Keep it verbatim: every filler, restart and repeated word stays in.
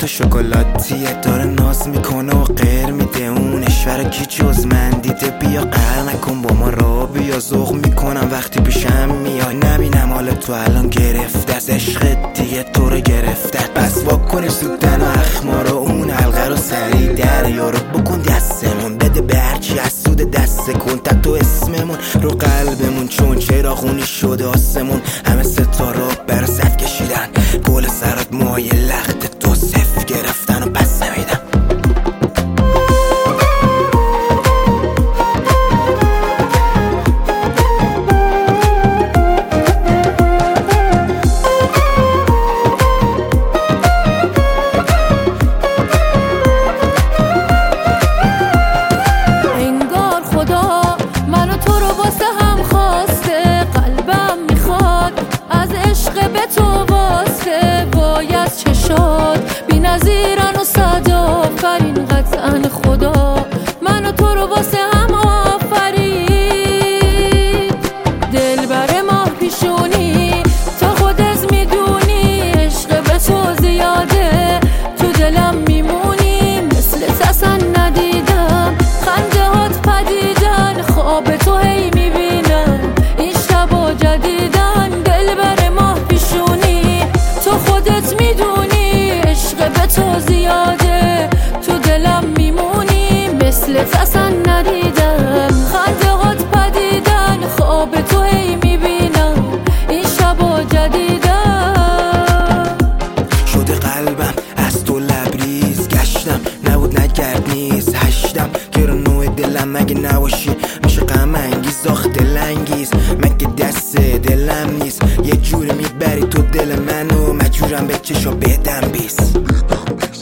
تو شکلاتیه، داره ناز میکنه و غیر میده. اون اشوره کی جز من دیده؟ بیا قهر نکن با ما را بیا، ذوق میکنم وقتی پیشم میای. نبینم حال تو الان گرفته از عشق دیگه تو رو گرفته. بس واکنش سودن و اخمارو، اون حلقه رو سریع دریا رو بکن دستمون، بده به هرچی از سود دست کن تا تو اسممون رو قلبمون، چون چراغونی شده آسمون. همه ستاره برا صف کشیدن، گل سرات موهای لخت تو صف گرفتن و پس نمیدم. بی نظیرن و صد آفرین قطعا خدا من و تو رو واسه هم آفرید. دل بر ماه پیشونی تا خودت میدونی، عشق به تو زیاده تو دلم میمونی. مثل اصلا ندیدم خنده هات پدیدن، خواب تو هی میبینم این شبا جدیدن. دل بر ماه پیشونی تو خودت میدونی، عشق به تو زیاده تو دلم میمونی. مثل اصلا ندیدم خنده هات پدیدن، خواب تو هی میبینم این شبا جدیدن. شده قلبم از تو لبریز، گشتم نبود نگرد نیست هشتم که رو نوع دلم مگه نباشی میشه غم انگیز آخ دلانگیز. مگه دست دلم نیست یه جوری میبری تو دل منو، مجبورم به چشم بدم بیست.